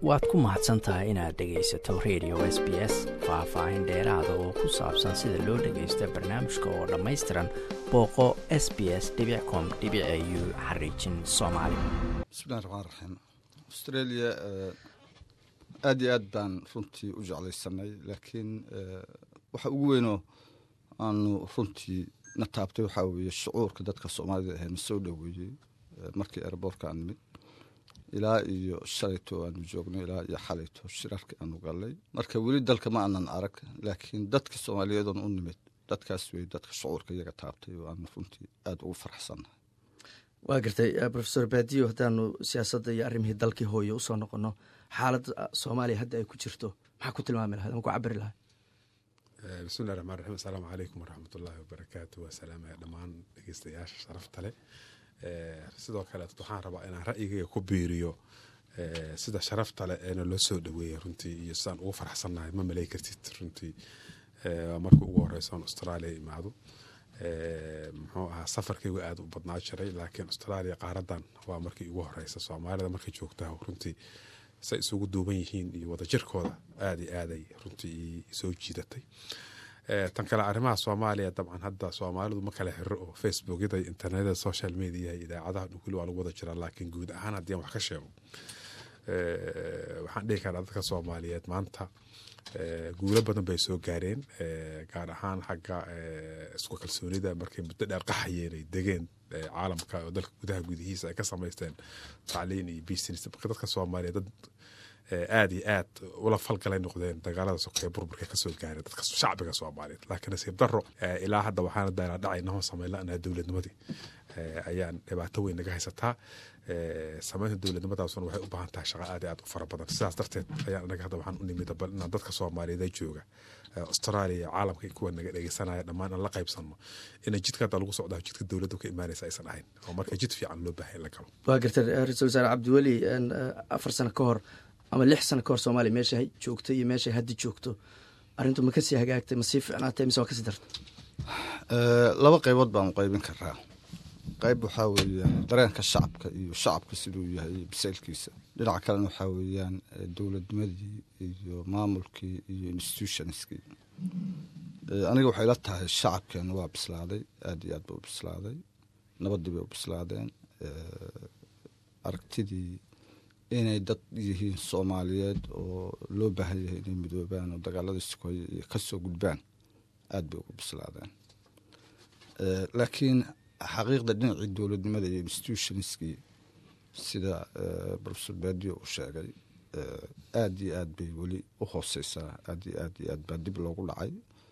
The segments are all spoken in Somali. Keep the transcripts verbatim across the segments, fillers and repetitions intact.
waad ku mahadsan tahay inaad dhegaysato radio S B S. Faahfaahin dheeraada oo ku saabsan sida loo dhagaysto barnaamijka oo dhammaystiran booqo s b s dot com dot a u xariijin soomaali. bismillahi raxmaani raxiim. Australia aad iyo aad baan runtii u jeclaysanay, laakiin waxa ugu weynoo aanu runtii na taabtay waxaa weeye shucuurka dadka Soomaalida ah ee soo dhaweeyay markii airportka aan nimid ilaa iyo shalayto aanu joognay ilaa iyo xalayto shirarka aanu galay. Marka weli dalka ma aanan arag, laakiin dadka Soomaaliyeed oo u nimid dadkaas way dadka shucuurka iyaga taabtay oo aanu runtii aad ugu faraxsanahay. waa gartay professor Baadiyo, haddaanu siyaasadda iyo arrimihii dalkii hooyo usoo noqono, xaaladda Soomaaliya hadda ay ku jirto maxaa ku tilmaami lahayd ama ku cabiri lahayd? bismillahi raxmaani raxiim. assalaamu calaykum waraxmatullaahi wabarakaatu. waa salaamaya dhammaan dhegeystayaasha sharafta leh. sidoo kale waxaan rabaa inaan ra'yigayga ku biiriyo sida sharafta leh eena loo soo dhaweeyay runtii iyo sidaan ugu faraxsannahay ma malay kartid runtii. markii ugu horeysa oon Australia imaado muxuu ahaa safarkaygu aad u badnaa jiray, laakiin Australia qaaradan waa markii ugu horeysa. Soomaalida markay joogtaa runtii say isugu duuban yihiin iyo wadajirkooda aad iyo aaday runtii soo jiidatay. tan kale arrimaha Soomaaliya dabcan hadda Soomaalidu ma kala xiro oo Facebookida iyo internetka social media iyo idaacadaha kulli waa lagu wada jiraa, laakiin guud ahaan haddii aan wax ka sheego waxaan dhihi karaa dadka Soomaaliyeed maanta guulo badan bay soo gaareen, gaar ahaan xagga isku kalsoonida markay muddo dheer qaxayeen ay degeen caalamka oo dalka gudaha gudihiisa ay ka samaysteen tacliin iyo business. marka dadka Soomaaliyeed dad aad iyo aad ula falgalay noqdeen dagaalada sokeeye burburka ka soo gaaray dadka shacbiga Soomaaliyeed. laakiin nasiib darro ilaa hadda waxaana dayra dhacayna sameeyna dawladnimadii ayaan dhibaato weyn naga haysataa. samaynta dawladnimadaasuna waxay u baahan tahay shaqo aad iyo aad u fara badan. sidaas darteed ayaan anaga hadda waxaan u nimid bal inaan dadka Soomaaliyeed jooga Australia caalamka kuwa naga dhageysanaya dhammaan aan la qaybsano in jidka hadda lagu socdo jidka dawladdu ka imaanaysa aysan ahayn oo marka jid fiican loo baahan la galo. waa gartay Ra'iisul Wasaare Cabdiweli afar sano ka hor ama lix sano ka hor Soomaaliya meesha ay joogtay iyo meesha hadda joogto arrintu ma ka sii hagaagtay ma sii fiicnaatay mise waa ka sii dartay? laba qaybood baan qaybin karaa. qayb waxaa weeyaan dareenka shacabka iyo shacabka siduu yahay biseelkiisa. dhinaca kalena waxaa weeyaan dowladnimadii iyo maamulkii iyo institutionskii. aniga waxay la tahay shacabkeena waa bislaaday, aad iyo aad buu bislaaday, nabadii bay u bislaadeen. aragtidii inay dad yihiin Soomaaliyeed oo loo baahan yahay inay midoobaan oo dagaalada sokeeye iyo ka soo gudbaan aad bay ugu bislaadeen. laakiin xaqiiqda dhinacii dowladnimada iyo institutionskii sida professor Baadiyo uu sheegay aad iyo aad bay weli u hooseysaa. aad iyo aad iyo aad baa dib loogu dhacay.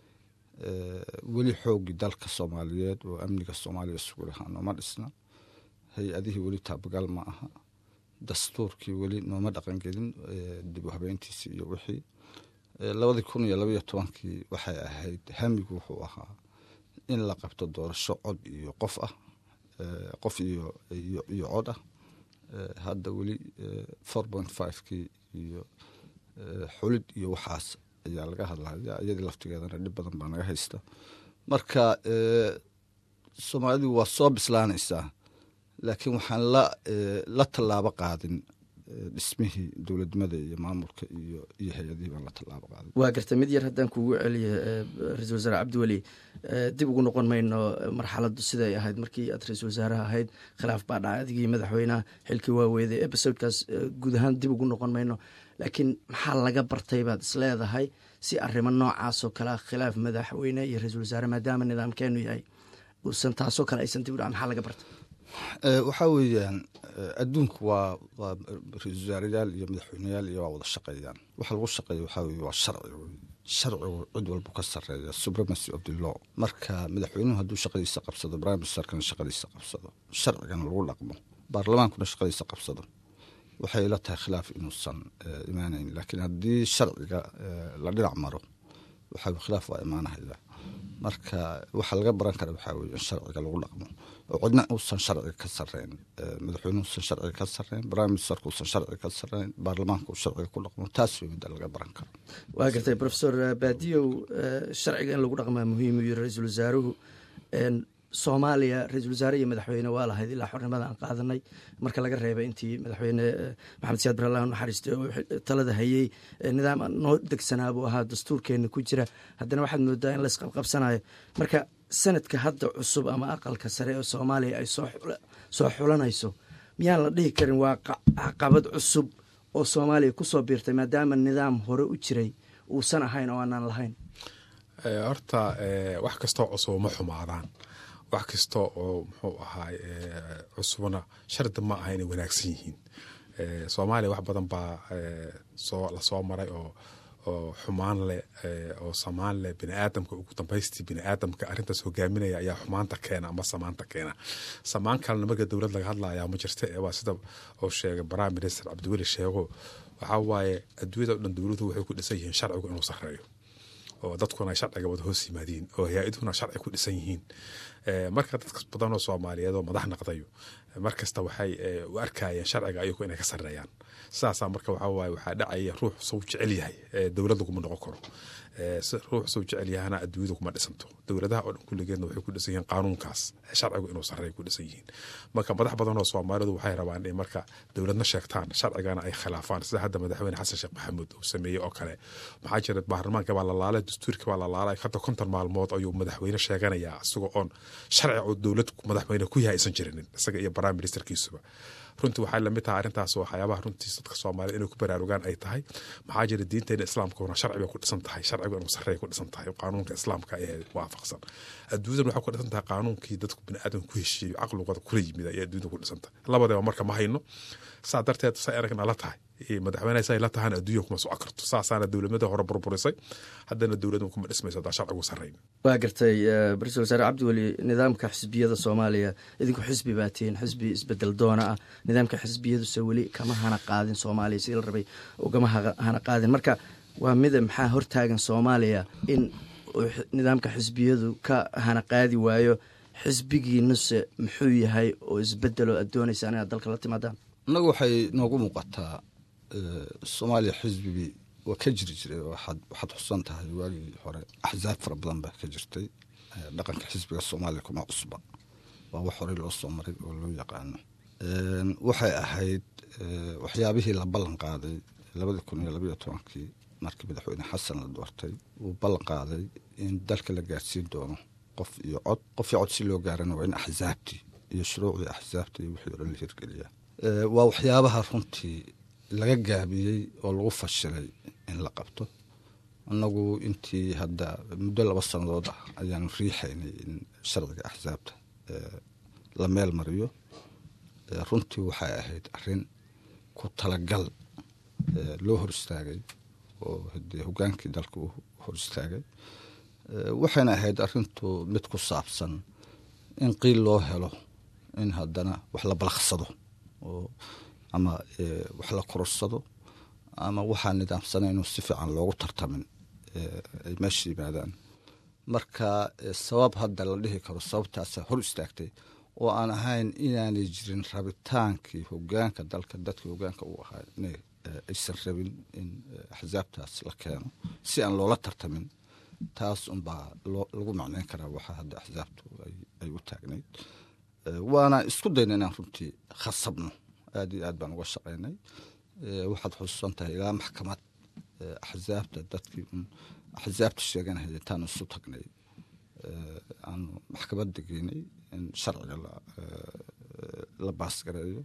weli xoogii dalka Soomaaliyeed oo amniga Soomaaliya isugu lahaa nooma dhisna. hay-adihii weli taabagal ma aha. dastuurkii weli nooma dhaqan gelin dib u habeyntiisa iyo wixii. labadii kun iyo laba iyo tobankii waxay ahayd hamigu wuxuu ahaa in la qabto doorasho cod iyo qof ah qof iyo iyo cod ah. hadda weli four point five kii iyo xulid iyo waxaas ayaa laga hadlaya. iyadii laftigeedana dhib badan baa naga haysta. marka Soomaalidu waa soo bislaanaysaa, laakiin waxaan la la tallaabo qaadin dhismihii dowladnimada iyo maamulka iyo iyo hay-adihii baan la tallaabo qaaday. waa gartay mid yar haddaan kugu celiyo Ra'iisul Wasaare Cabdiweli, dib ugu noqon mayno marxaladdu siday ahayd markii aad Ra'iisul Wasaaraha ahayd. khilaaf baa dhacay adigii madaxweynaha xilkii waa weeday. episodekaas guud ahaan dib ugu noqon mayno, laakiin maxaa laga bartay baad is leedahay si arrimo noocaas oo kale khilaaf madaxweyne iyo Ra'iisul Wasaare maadaama nidaamkeenu yahay uusan taasoo kale aysan dib u dhacin, maxaa laga bartay? waxaa weeyaan adduunku waa waa ra'iisul wasaareyaal iyo madaxweyneyaal iyo waa wada shaqeeyaan. waxa lagu shaqeeyo waxaa weeye waa sharci wey. sharcigu cid walba ka sarreeya supremacy of the law. marka madaxweynuhu hadduu shaqadiisa qabsado, prime ministerkana shaqadiisa qabsado, sharcigana lagu dhaqmo, baarlamaankuna shaqadiisa qabsado, waxay la tahay khilaaf inuusan imaanayn. laakiin haddii sharciga la dhinac maro waxaa khilaaf waa imaanahaya. marka waxa laga baran kara waxaa weeye in sharciga lagu dhaqmo oo cidna uusan sharciga ka sarreyn, madaxweynuhu uusan sharciga ka sarreyn, prime ministerku uusan sharciga ka sarreyn, baarlamaanku uu sharciga ku dhaqmo. taas wey midda laga baran karo. waa gartay professor Baadiyo, sharciga in lagu dhaqmaa muhiim u yahay Ra'iisul Wasaaruhu. soomaaliya ra-iisul wasaare iyo madaxweyne waa lahayd ilaa xornimada aan qaadanay marka laga reebay intii madaxweyne maxamed siyaad bare allah naxariistay oo talada hayey nidaam noo degsanaa buu ahaa dastuurkeena ku jira haddana waxaad moodaa in laisqabqabsanayo marka sanadka hadda cusub ama aqalka sare ee soomaaliya ay soo xulanayso miyaan la dhihi karin waa caqabad cusub oo soomaaliya kusoo biirtay maadaama nidaam hore u jiray uusan ahayn oo aanaan lahayn horta wax kastoo cusub ma xumaadaan wax kasta oo muxuu ahaay cusubna shardi ma aha inay wanaagsan yihiin soomaaliya wax badan baa soo lasoo maray oo oo xumaan leh oo samaan leh biniaadamka ugu dambaystii biniaadamka arrintaas hogaaminaya ayaa xumaanta keena ama samaanta keena samaan kalena marka dowlad laga hadlayaa ma jirta waa sida uu sheegay prime minister cabdiweli sheego waxaa waaye adduunyada o dhan dowladuhu waxay ku dhisan yihiin sharcigu inuu sarreeyo oo dadkuna ay sharciga wada hoos yimaadiin oo hay-aduhuna sharci ku dhisan yihiin marka dadka badanoo soomaaliyeed oo madax naqdayo markasta waxay u arkayeen sharciga ayagu inay ka sarreeyaan sidaasaa marka waxaa waaye waxaa dhacaya ruux soo jecel yahay dowlad laguma noqon karo ruux soo jecel yahana adduunyada kuma dhisanto dowladaha oo dhan kulligeedna waxay ku dhisan yihiin qaanuunkaas sharcigu inuu sarreeyo ku dhisan yihiin marka madax badanoo soomaalidu waxay rabaan in marka dowladna sheegtaan sharcigana ay khilaafaan sida hadda madaxweyne xasan sheekh maxamuud uu sameeyey oo kale maxaa jira baarlamaanka baa la laalay dastuurka baa la laalay hadda konton maalmood ayuu madaxweyne sheeganayaa isagoo oon sharci oo dowlad madaxweyne ku yahay aysan jirinin isaga iyo prime ministerkiisuba runtii waxay lamid tahay arrintaas waxyaabaha runtii dadka soomaaliyed inay ku baraarugaan ay tahay maxaa jira diinteena islaamkuna sharci bay ku dhisan tahay sharcigu inuu sarreeya ku dhisan tahay qaanuunka islaamka ee waafaqsan adduunyadan waxay ku dhisan tahay qaanuunkii dadku biniaadamka ku heshiiyey caqligooda kula yimid ayay adduunyada ku dhisan tahay labadaba marka ma hayno saa darteed say aragna la tahay madaxweyne say la tahana adduunya kuma soo karto saasaana dowladnimada hore burburisay haddana dowladdu kuma dhismayso daa sharcigu sarreyn waa gartay ra-iisul wasaare cabdiweli nidaamka xisbiyada soomaaliya idinku xisbi baa tihiin xisbi isbedel doona ah nidaamka xisbiyaduse weli kama hana qaadin soomaaliya sidii la rabay ugama hana qaadin marka waa mida maxaa hortaagan soomaaliya in nidaamka xisbiyadu ka hana qaadi waayo xisbigiinuse muxuu yahay oo isbedelo aad doonaysaan inaad dalka la timaadaan annagu waxay noogu muuqataa soomaaliya xisbigii waa ka jiri jiray waxaad xusan tahay waagii hore axsaab fara badan baa ka jirtay dhaqanka xisbiga soomaaliya kuma cusba waa wax horey loo soo maray oo loo yaqaano waxay ahayd waxyaabihii la ballan qaaday labadii kun iyo labayo tobankii markii madaxweyne xasan la doortay uu ballan qaaday in dalka la gaarsiin doono qof iyo cod qof iyo cod si loo gaarana waa in axsaabtii iyo shuruucdii axsaabtii iyo wixii odhan la hirgeliyaa waa waxyaabaha runtii laga gaabiyey oo lagu fashilay in la qabto annagu intii hadda muddo laba sannadood ah ayaanu riixaynay in sharciga axsaabta la meel mariyo runtii waxay ahayd arrin ku talagal loo hor istaagay oo hadee hogaankii dalka uu hor istaagay waxayna ahayd arrintu mid ku saabsan in qiil loo helo in haddana wax la balaqsado oo ama wax la kororsado ama waxaa nidaamsanaynoo si fiican loogu tartamin ay meesha yimaadaan marka sabab hadda la dhihi karo sababtaasaa hor istaagtay oo aan ahayn inaanay jirin rabitaankii hogaanka dalka dadkii hogaanka uu ahaa inay aysan rabin in axsaabtaas la keeno si aan loola tartamin taas unbaa lagu macneyn karaa waxaa hadda axsaabtu ay u taagnayd waana isku dayna inaan runtii khasabno aad iyo aad baan uga shaqaynay waxaad xusuusan tahay ilaa maxkamad axsaabta dadkii un axsaabta sheeganaya intaan isu tagnay aanu maxkamadda geynay in sharciga la baasgareeyo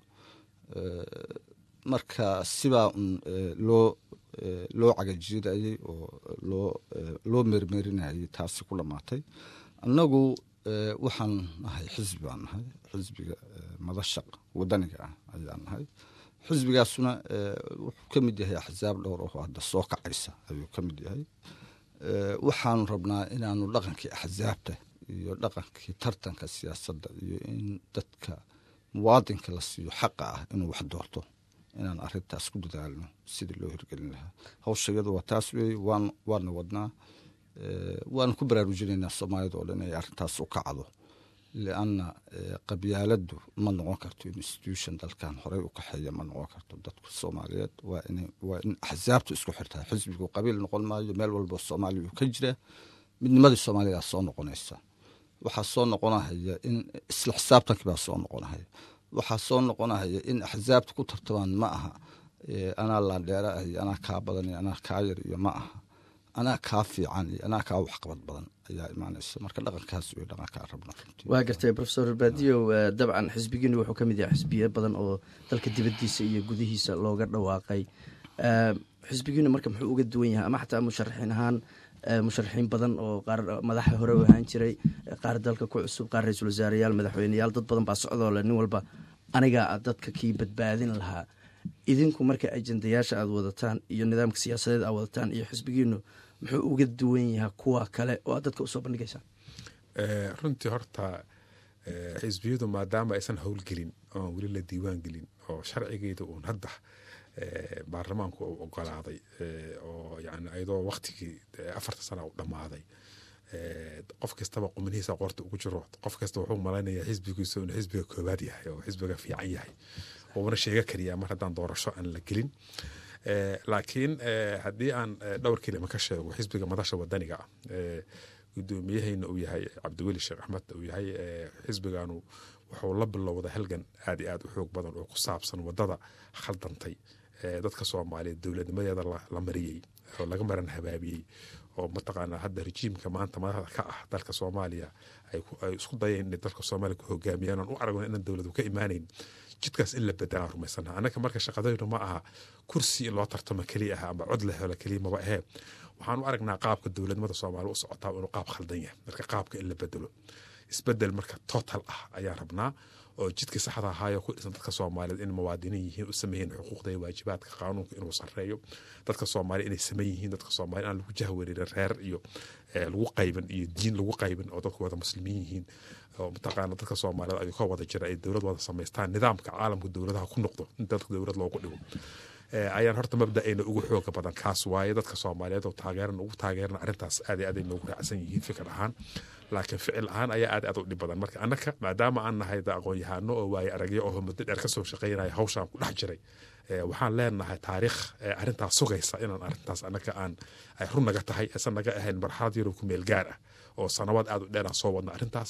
marka sibaa un loo loo cagajiidayey oo loo loo meermeerinayay taasi ku dhammaatay annagu waxaan nahay xisbi baan nahay xisbiga madashaq wadaniga ah ayaan nahay xisbigaasuna wuxuu ka mid yahay axsaab dhowr oo hadda soo kacaysa ayuu ka mid yahay waxaanu rabnaa inaanu dhaqankii axsaabta iyo dhaqankii tartanka siyaasadda iyo in dadka muwaadinka la siiyo xaqa ah inuu wax doorto inaan arrintaas ku dadaalno sidii loo hirgelin lahaa hawsha iyadu waa taas weeye waan waana wadnaa waanu ku baraarujinaynaa soomaalida oo dhan inay arrintaas u kacdo lianna qabyaaladdu ma noqon karto institution dalkan horey u kaxeeya ma noqon karto dadka soomaaliyeed waa in waa in axsaabtu isku xirtaa xisbigu qabiil noqon maayo meel walbo soomaaliya uu ka jira midnimadii soomaaliya soo noqonaysa waxaa soo noqonahaya in isla xisaabtankii baa soo noqonahaya waxaa soo noqonahaya in axsaabta ku tartamaan ma aha anaa laandheera ah iyo anaa kaa badan iyo anaa kaa yar iyo ma aha anaa kaa fiican iyo anaa kaa waxqabad badan ayaa imaanaysa marka dhaqankaas iyo dhaqankaa rabna waa gartay professor baadiyo dabcan xisbigiinu wuxuu ka mid yahay xisbiyo badan oo dalka dibaddiisa iyo gudihiisa looga dhawaaqay xisbigiinu marka muxuu uga duwan yahay ama xataa musharaxiin ahaan musharaxiin badan oo qaar madaxa hore u ahaan jiray qaar dalka ku cusub qaar ra-iisul wasaareyaal madaxweyneyaal dad badan baa socdoo le nin walba anigaa dadka kii badbaadin lahaa idinku marka ajendayaasha aad wadataan iyo nidaamka siyaasadeed aad wadataan iyo xisbigiinu muxuu uga duwan yahay kuwa kale oo aad dadka usoo bandhigaysaan runtii horta xisbiyadu maadaama aysan howlgelin oon weli la diiwaan gelin oo sharcigeeda uun hadda baarlamaanku uu ogolaaday oo yani ayadoo waktigii afarta sana u dhammaaday qof kastaba qumanihiisa qorta ugu jiro qof kasta wuxuu malaynayaa xisbigiisa inuu xisbiga koowaad yahay oo xisbiga fiican yahay oona sheega kariyaa mar haddaan doorasho aan la gelin laakiin haddii aan dhowr kelima ka sheego xisbiga madasha wadaniga ah gudoomiyahayna uu yahay cabdiweli sheekh axmed uu yahay xisbiganu wuxuu la bilowday halgan aad iyo aad u xoog badan oo ku saabsan wadada khaldantay dadka soomaaliyeed dowladnimadeeda la mariyey oo laga maran habaabiyey oo mataqaanaa hadda rejiimka maanta madaxda ka ah dalka soomaaliya ay isku dayeen inay dalka soomaaliya ku hogaamiyaan aan u aragno inaan dowladu ka imaanayn jidkaas in la bedelaa rumaysanaha annaka marka shaqadaynu ma aha kursi in loo tartamo keliya ah ama cod la helo keliya maba ahee waxaan u aragnaa qaabka dowladnimada soomaaliya u socotaa inuu qaab khaldan yahay marka qaabka in la bedelo isbedel marka total ah ayaan rabnaa oo jidkii saxda ahaayo ku dhisan dadka soomaaliyeed in muwaadiniin yihiin u sameeyeen xuquuqda iyo waajibaadka qaanuunka inuu sarreeyo dadka soomaaliya inay sameyn yihiin dadka soomaaliya aan lagu jahwareerin reer iyo lagu qayban iyo diin lagu qayban oo dadku wada muslimiin yihiin oo mataqaana dadka soomaaliyeed ayuu ka wada jira ay dowlad wada samaystaan nidaamka caalamka dowladaha ku noqdo in dadka dowlad loogu dhigo ayaan horta mabda'ayna ugu xooga badan kaas waaye dadka soomaaliyeed oo taageeran ugu taageeran arrintaas aad iyo aad ay noogu raacsan yihiin fikir ahaan laakiin ficil ahaan ayaa aad aad u dhib badan marka annaka maadaama aan nahay aqoon-yahano oo waaye aragyo oo muddo dheer ka soo shaqaynaya hawshaan ku dhex jiray waxaan leenahay taariikh arrintaas sugaysa inaan arrintaas annaka aan ay run naga tahay aysan naga ahayn marxalad yaro ku meel gaar ah oo sanawaad aad u dheer aan soo wadna arrintaas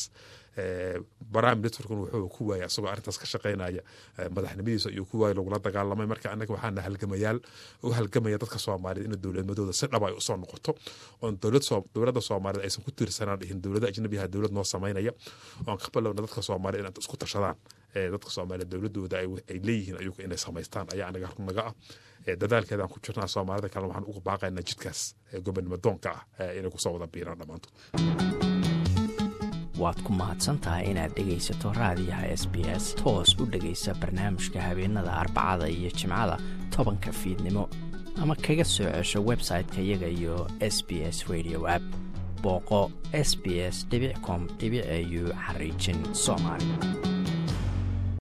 prime ministerkuna wuxuu ku waayay asagoo arrintaas ka shaqaynaya madaxnimadiisa iyo ku waayay lagula dagaalamay marka annaga waxaana halgamayaal u halgamaya dadka soomaaliyeed in dowladnimadooda si dhab ay u soo noqoto oon dowladda soomaaliyeed aysan ku tiirsanaan dhihin dowladda ajnabiyaha dowlad noo samaynaya oon ka balowna dadka soomaaliyeed inay isku tashadaan dadka soomaaliyeed dowladooda ay leeyihiin ayugu inay samaystaan ayaa anaga runaga ah dadaalkeedaan ku jirnaa soomaalida kalena waxaan ugu baaqaynaa jidkaas gobonimo doonka ah inay kusoo wada biiraan dhammaantood waad ku mahadsan tahay inaad dhegaysato raadiyaha s b s toos u dhegaysa barnaamijka habeenada arbacada iyo jimcada tobanka fiidnimo ama kaga soo cesho website-ka iyaga iyo s b s radio app booqo s b s dot com dot a u xariijin soomaali